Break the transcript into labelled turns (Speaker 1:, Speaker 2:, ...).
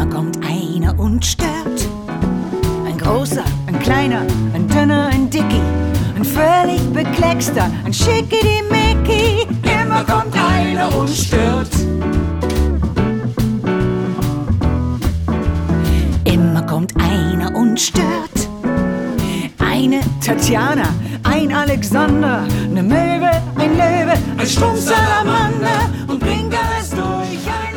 Speaker 1: Immer kommt einer und stört. Ein großer, ein kleiner, ein dünner, ein Dickie, ein völlig bekleckster, ein Schickidimicki. Immer kommt einer und stört. Immer kommt einer und stört. Eine Tatjana, ein Alexander, eine Möwe, ein Löwe, ein Strumpfsalamander und bringt alles durch.